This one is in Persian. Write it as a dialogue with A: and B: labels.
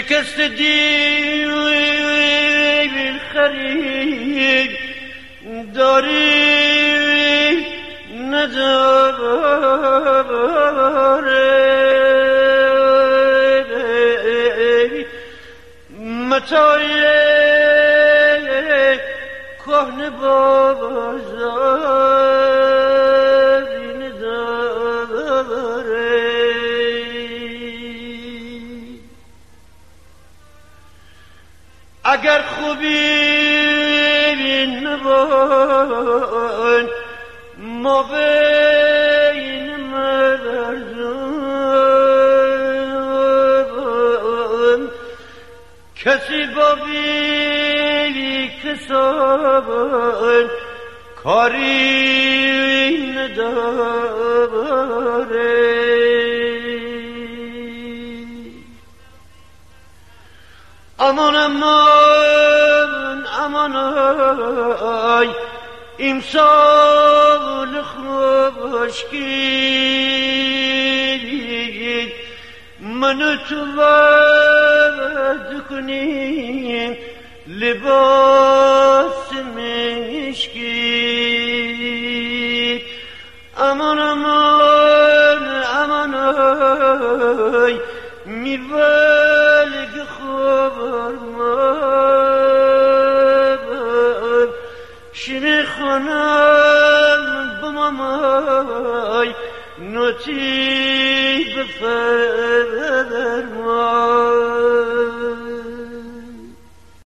A: شکست دیر خرید داری نداره متاع کهنه بازاری نداره اگر خوبی نبود ما بین مردم کسی با بی کسان کاری نداره امان امان امان آی امسال خشکی من تو وعده کنیم لباس مشکی امان امان امان آی میوالگ خورم شیرین خانم بمامای نوتی بفرمای